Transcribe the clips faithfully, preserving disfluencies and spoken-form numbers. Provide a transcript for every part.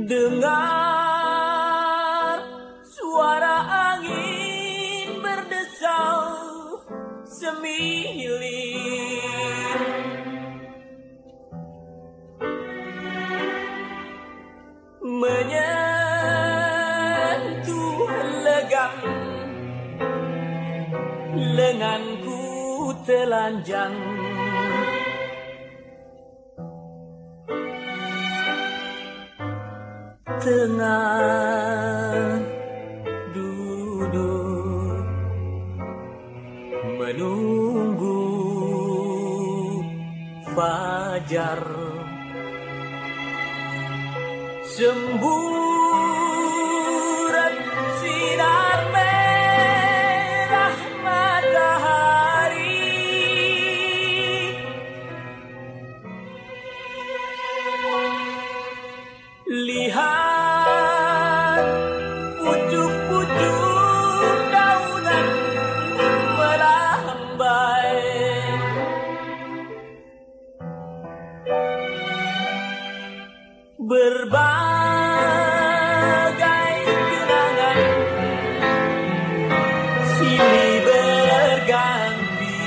Dengar suara angin berdesau semilir, menyentuh legam lenganku telanjang. Tengah duduk menunggu fajar, semburat sinar merah matahari, lihat pucuk-pucuk daunan melambai, berbagai kenangan silih berganti,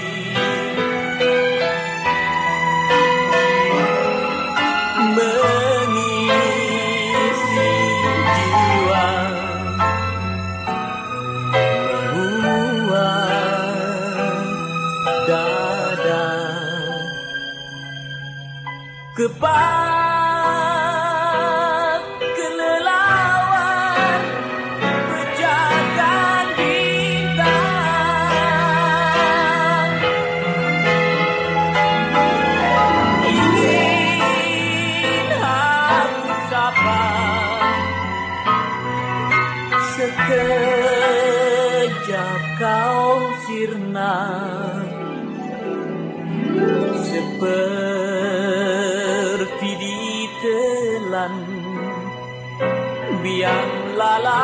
mengisi jiwa, menguat dada. Kepak kelelawar pejagan bintang, ingin aku sapa sekejap kau sirna, seperti ditelan biang lala.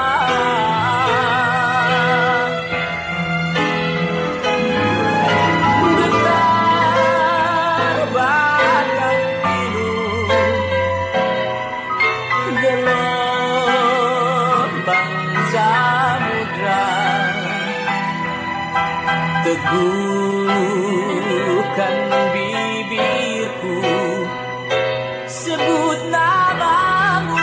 Getar batang pilu, gelombang samudra, teguhkan bibirku, sebut namamu.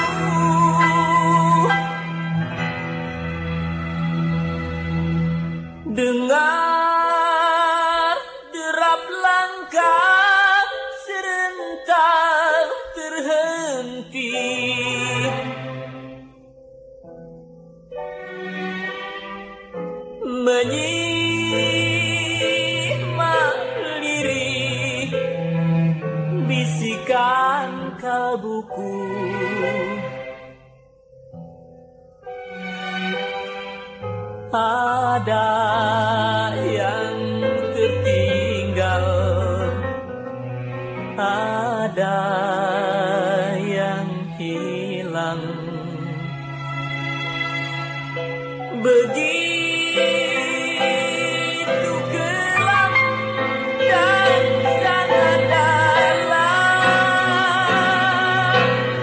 Dengar derap langkah serentak terhenti, menyimak lirik bisikan kalbuku. Ada yang tertinggal, ada yang hilang, begitu gelap dan sangat dalam,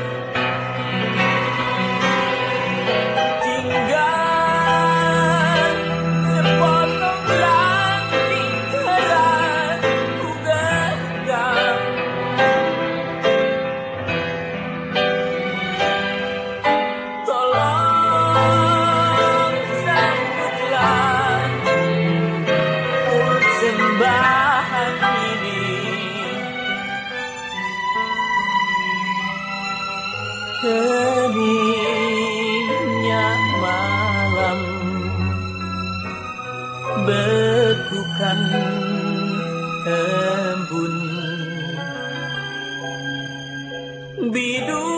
tinggal sepotong ranting heran ku genggam, tolong sambutlah persembahan ini. Heningnya malam bekukan embun, bidu